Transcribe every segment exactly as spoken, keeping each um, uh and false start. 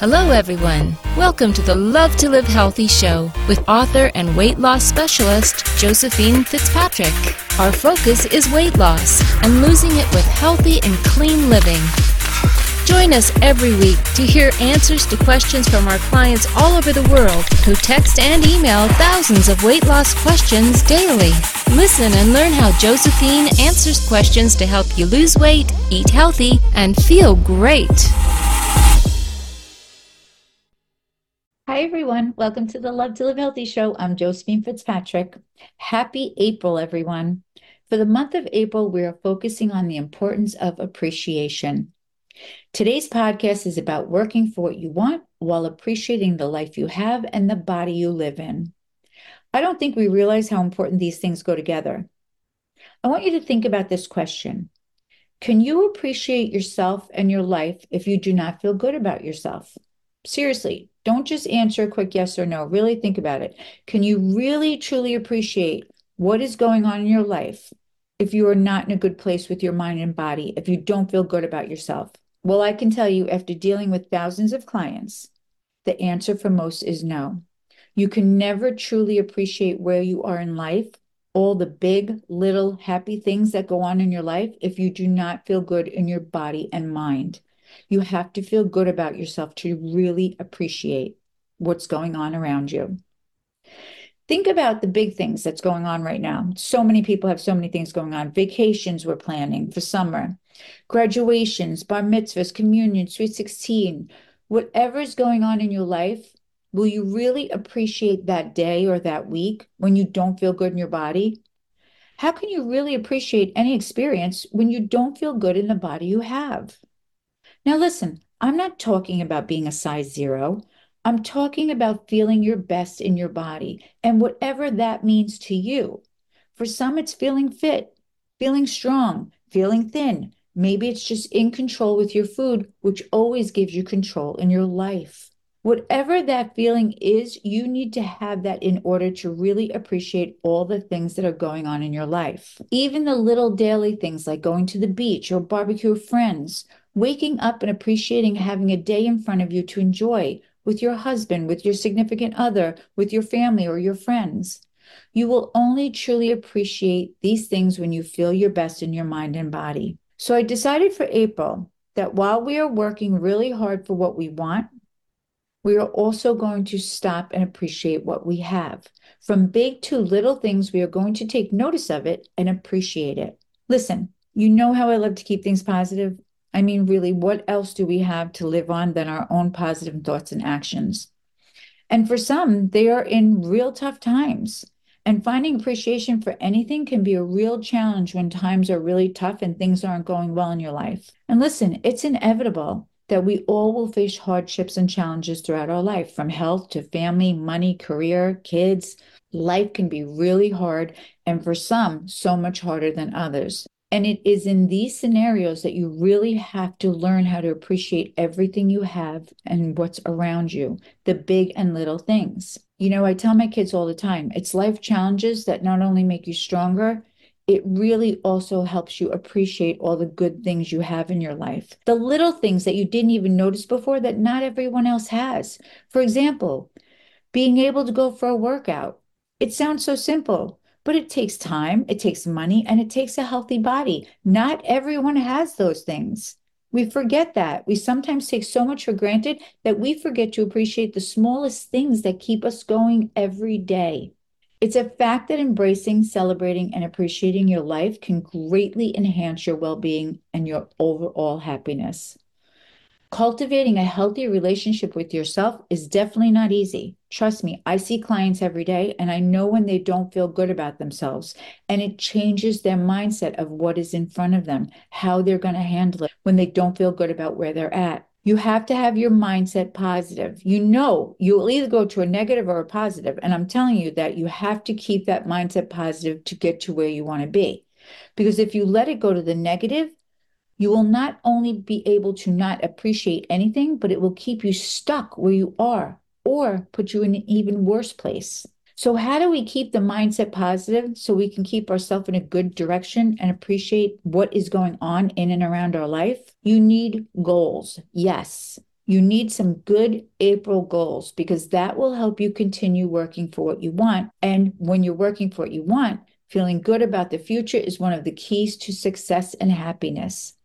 Hello, everyone. Welcome to the Love to Live Healthy show with author and weight loss specialist Josephine Fitzpatrick. Our focus is weight loss and losing it with healthy and clean living. Join us every week to hear answers to questions from our clients all over the world who text and email thousands of weight loss questions daily. Listen and learn how Josephine answers questions to help you lose weight, eat healthy, and feel great. Hi, everyone. Welcome to the Love to Live Healthy show. I'm Josephine Fitzpatrick. Happy April, everyone. For the month of April, we are focusing on the importance of appreciation. Today's podcast is about working for what you want while appreciating the life you have and the body you live in. I don't think we realize how important these things go together. I want you to think about this question. Can you appreciate yourself and your life if you do not feel good about yourself? Seriously, don't just answer a quick yes or no. Really think about it. Can you really, truly appreciate what is going on in your life if you are not in a good place with your mind and body, if you don't feel good about yourself? Well, I can tell you after dealing with thousands of clients, the answer for most is no. You can never truly appreciate where you are in life, all the big, little, happy things that go on in your life if you do not feel good in your body and mind. You have to feel good about yourself to really appreciate what's going on around you. Think about the big things that's going on right now. So many people have so many things going on. Vacations we're planning for summer, graduations, bar mitzvahs, communion, sweet sixteen, whatever is going on in your life, will you really appreciate that day or that week when you don't feel good in your body? How can you really appreciate any experience when you don't feel good in the body you have? Now, listen, I'm not talking about being a size zero. I'm talking about feeling your best in your body and whatever that means to you. For some, it's feeling fit, feeling strong, feeling thin. Maybe it's just in control with your food, which always gives you control in your life. Whatever that feeling is, you need to have that in order to really appreciate all the things that are going on in your life. Even the little daily things like going to the beach or barbecue with friends, waking up and appreciating having a day in front of you to enjoy with your husband, with your significant other, with your family or your friends. You will only truly appreciate these things when you feel your best in your mind and body. So I decided for April that while we are working really hard for what we want, we are also going to stop and appreciate what we have. From big to little things, we are going to take notice of it and appreciate it. Listen, you know how I love to keep things positive. I mean, really, what else do we have to live on than our own positive thoughts and actions? And for some, they are in real tough times. And finding appreciation for anything can be a real challenge when times are really tough and things aren't going well in your life. And listen, it's inevitable that we all will face hardships and challenges throughout our life, from health to family, money, career, kids. Life can be really hard, and for some, so much harder than others. And it is in these scenarios that you really have to learn how to appreciate everything you have and what's around you, the big and little things. You know, I tell my kids all the time, it's life challenges that not only make you stronger, it really also helps you appreciate all the good things you have in your life. The little things that you didn't even notice before that not everyone else has. For example, being able to go for a workout. It sounds so simple, but it takes time, it takes money, and it takes a healthy body. Not everyone has those things. We forget that. We sometimes take so much for granted that we forget to appreciate the smallest things that keep us going every day. It's a fact that embracing, celebrating, and appreciating your life can greatly enhance your well-being and your overall happiness. Cultivating a healthy relationship with yourself is definitely not easy. Trust me, I see clients every day, and I know when they don't feel good about themselves, and it changes their mindset of what is in front of them, how they're going to handle it when they don't feel good about where they're at. You have to have your mindset positive. You know, you will either go to a negative or a positive. And I'm telling you that you have to keep that mindset positive to get to where you want to be. Because if you let it go to the negative, you will not only be able to not appreciate anything, but it will keep you stuck where you are or put you in an even worse place. So how do we keep the mindset positive so we can keep ourselves in a good direction and appreciate what is going on in and around our life? You need goals. Yes. You need some good April goals because that will help you continue working for what you want. And when you're working for what you want, feeling good about the future is one of the keys to success and happiness.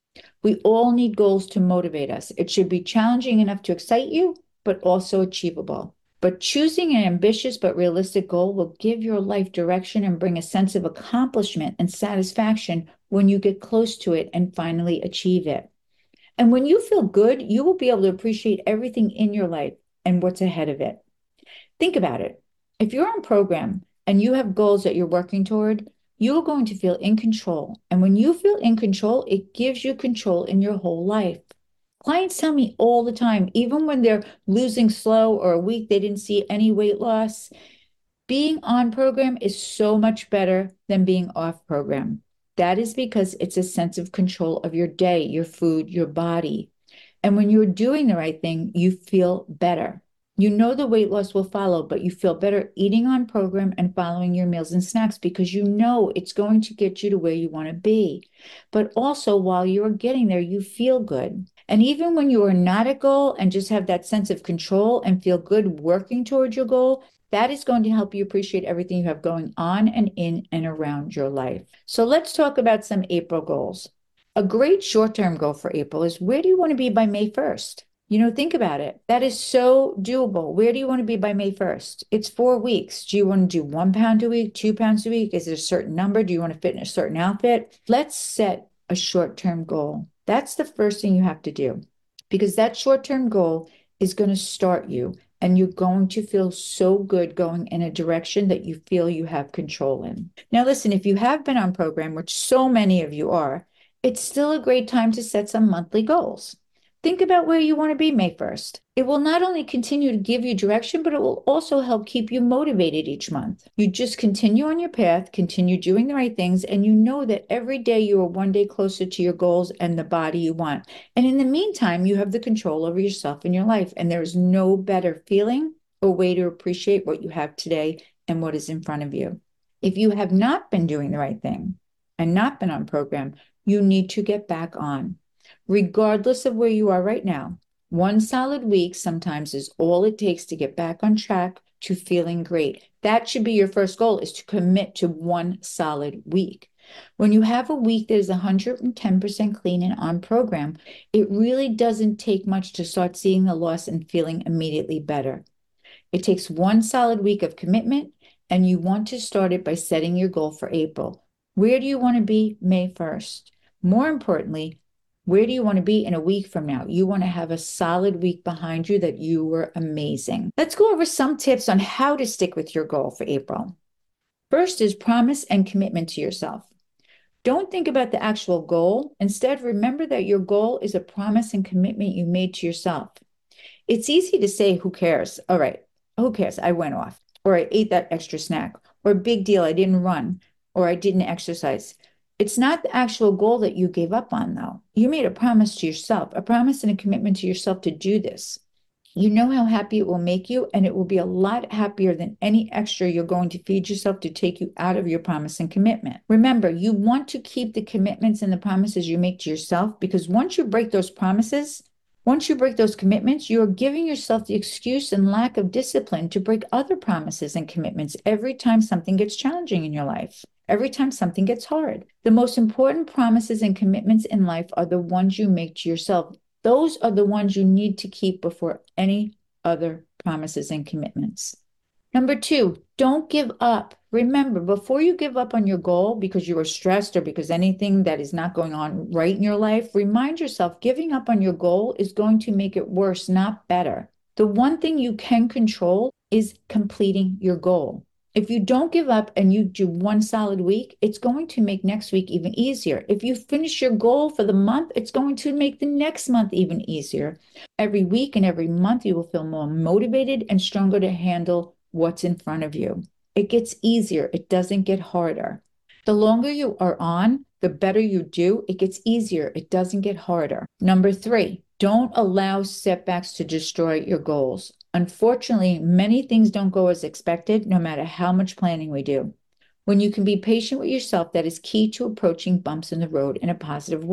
We all need goals to motivate us. It should be challenging enough to excite you, but also achievable. But choosing an ambitious but realistic goal will give your life direction and bring a sense of accomplishment and satisfaction when you get close to it and finally achieve it. And when you feel good, you will be able to appreciate everything in your life and what's ahead of it. Think about it. If you're on program and you have goals that you're working toward, you're going to feel in control. And when you feel in control, it gives you control in your whole life. Clients tell me all the time, even when they're losing slow or a week they didn't see any weight loss, being on program is so much better than being off program. That is because it's a sense of control of your day, your food, your body. And when you're doing the right thing, you feel better. You know the weight loss will follow, but you feel better eating on program and following your meals and snacks because you know it's going to get you to where you want to be. But also, while you're getting there, you feel good. And even when you are not at goal and just have that sense of control and feel good working towards your goal, that is going to help you appreciate everything you have going on and in and around your life. So let's talk about some April goals. A great short-term goal for April is, where do you want to be by May first? You know, think about it. That is so doable. Where do you want to be by May first? It's four weeks. Do you want to do one pound a week, two pounds a week? Is it a certain number? Do you want to fit in a certain outfit? Let's set a short-term goal. That's the first thing you have to do, because that short-term goal is going to start you, and you're going to feel so good going in a direction that you feel you have control in. Now, listen, if you have been on program, which so many of you are, it's still a great time to set some monthly goals. Think about where you want to be May first. It will not only continue to give you direction, but it will also help keep you motivated each month. You just continue on your path, continue doing the right things, and you know that every day you are one day closer to your goals and the body you want. And in the meantime, you have the control over yourself and your life, and there is no better feeling or way to appreciate what you have today and what is in front of you. If you have not been doing the right thing and not been on program, you need to get back on. Regardless of where you are right now, one solid week sometimes is all it takes to get back on track to feeling great. That should be your first goal, is to commit to one solid week. When you have a week that is one hundred ten percent clean and on program, it really doesn't take much to start seeing the loss and feeling immediately better. It takes one solid week of commitment, and you want to start it by setting your goal for April. Where do you want to be May first? More importantly, where do you want to be in a week from now? You want to have a solid week behind you that you were amazing. Let's go over some tips on how to stick with your goal for April. First is promise and commitment to yourself. Don't think about the actual goal. Instead, remember that your goal is a promise and commitment you made to yourself. It's easy to say, who cares? All right, who cares? I went off, or I ate that extra snack, or big deal, I didn't run, or I didn't exercise. It's not the actual goal that you gave up on, though. You made a promise to yourself, a promise and a commitment to yourself to do this. You know how happy it will make you, and it will be a lot happier than any extra you're going to feed yourself to take you out of your promise and commitment. Remember, you want to keep the commitments and the promises you make to yourself, because once you break those promises, once you break those commitments, you are giving yourself the excuse and lack of discipline to break other promises and commitments every time something gets challenging in your life. Every time something gets hard. The most important promises and commitments in life are the ones you make to yourself. Those are the ones you need to keep before any other promises and commitments. Number two, don't give up. Remember, before you give up on your goal because you are stressed or because anything that is not going on right in your life, remind yourself giving up on your goal is going to make it worse, not better. The one thing you can control is completing your goal. If you don't give up and you do one solid week, it's going to make next week even easier. If you finish your goal for the month, it's going to make the next month even easier. Every week and every month, you will feel more motivated and stronger to handle what's in front of you. It gets easier. It doesn't get harder. The longer you are on, the better you do. It gets easier. It doesn't get harder. Number three, don't allow setbacks to destroy your goals. Unfortunately, many things don't go as expected, no matter how much planning we do. When you can be patient with yourself, that is key to approaching bumps in the road in a positive way.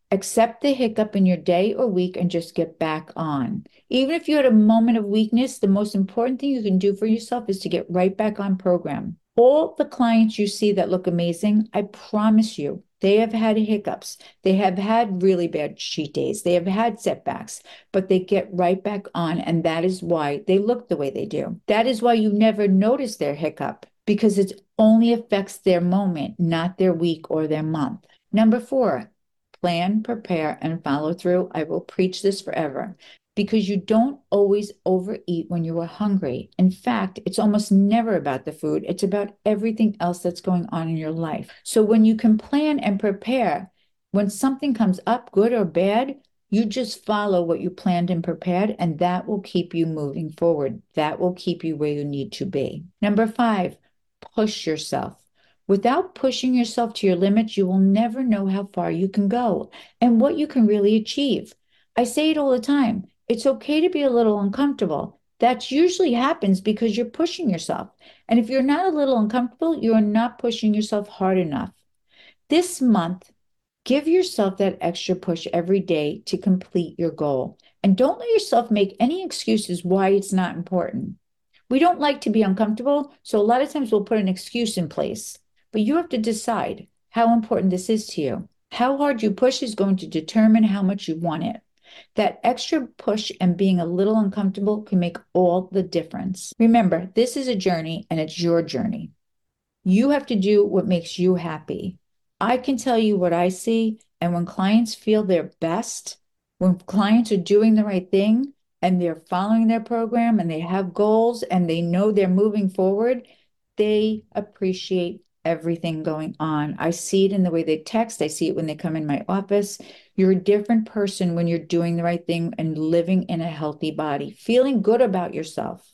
Accept the hiccup in your day or week and just get back on. Even if you had a moment of weakness, the most important thing you can do for yourself is to get right back on program. All the clients you see that look amazing, I promise you, they have had hiccups. They have had really bad cheat days. They have had setbacks, but they get right back on, and that is why they look the way they do. That is why you never notice their hiccup, because it only affects their moment, not their week or their month. Number four, plan, prepare, and follow through. I will preach this forever. Because you don't always overeat when you are hungry. In fact, it's almost never about the food. It's about everything else that's going on in your life. So when you can plan and prepare, when something comes up, good or bad, you just follow what you planned and prepared, and that will keep you moving forward. That will keep you where you need to be. Number five, push yourself. Without pushing yourself to your limits, you will never know how far you can go and what you can really achieve. I say it all the time. It's okay to be a little uncomfortable. That usually happens because you're pushing yourself. And if you're not a little uncomfortable, you are not pushing yourself hard enough. This month, give yourself that extra push every day to complete your goal. And don't let yourself make any excuses why it's not important. We don't like to be uncomfortable, so a lot of times we'll put an excuse in place. But you have to decide how important this is to you. How hard you push is going to determine how much you want it. That extra push and being a little uncomfortable can make all the difference. Remember, this is a journey and it's your journey. You have to do what makes you happy. I can tell you what I see, and when clients feel their best, when clients are doing the right thing and they're following their program and they have goals and they know they're moving forward, they appreciate everything going on. I see it in the way they text. I see it when they come in my office. You're a different person when you're doing the right thing and living in a healthy body, feeling good about yourself.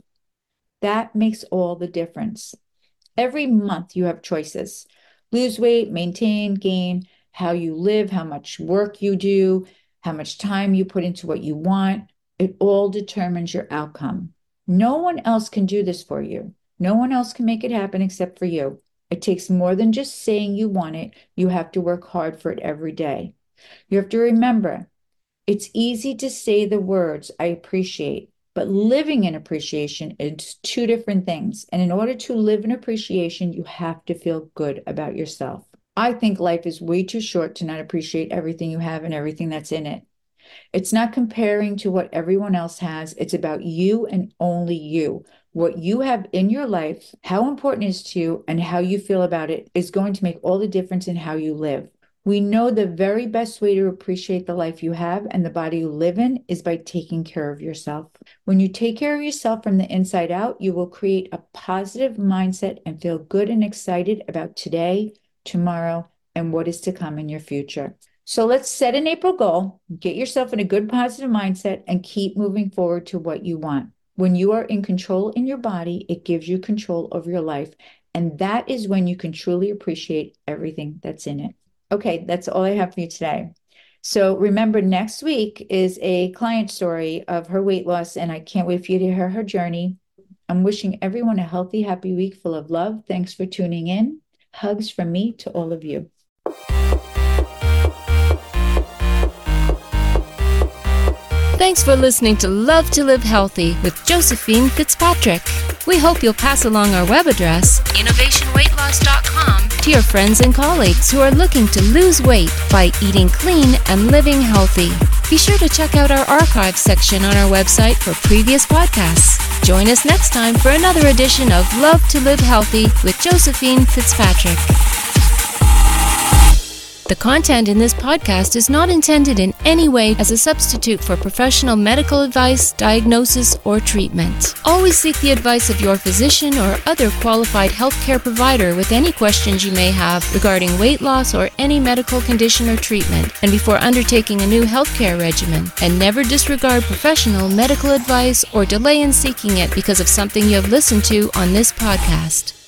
That makes all the difference. Every month you have choices. Lose weight, maintain, gain, how you live, how much work you do, how much time you put into what you want. It all determines your outcome. No one else can do this for you. No one else can make it happen except for you. It takes more than just saying you want it. You have to work hard for it every day. You have to remember, it's easy to say the words, I appreciate, but living in appreciation is two different things. And in order to live in appreciation, you have to feel good about yourself. I think life is way too short to not appreciate everything you have and everything that's in it. It's not comparing to what everyone else has. It's about you and only you. What you have in your life, how important it is to you, and how you feel about it is going to make all the difference in how you live. We know the very best way to appreciate the life you have and the body you live in is by taking care of yourself. When you take care of yourself from the inside out, you will create a positive mindset and feel good and excited about today, tomorrow, and what is to come in your future. So let's set an April goal, get yourself in a good positive mindset, and keep moving forward to what you want. When you are in control in your body, it gives you control over your life. And that is when you can truly appreciate everything that's in it. Okay, that's all I have for you today. So remember, next week is a client story of her weight loss, and I can't wait for you to hear her journey. I'm wishing everyone a healthy, happy week full of love. Thanks for tuning in. Hugs from me to all of you. Thanks for listening to Love to Live Healthy with Josephine Fitzpatrick. We hope you'll pass along our web address, innovation weight loss dot com, to your friends and colleagues who are looking to lose weight by eating clean and living healthy. Be sure to check out our archives section on our website for previous podcasts. Join us next time for another edition of Love to Live Healthy with Josephine Fitzpatrick. The content in this podcast is not intended in any way as a substitute for professional medical advice, diagnosis, or treatment. Always seek the advice of your physician or other qualified healthcare provider with any questions you may have regarding weight loss or any medical condition or treatment, and before undertaking a new healthcare regimen. And never disregard professional medical advice or delay in seeking it because of something you have listened to on this podcast.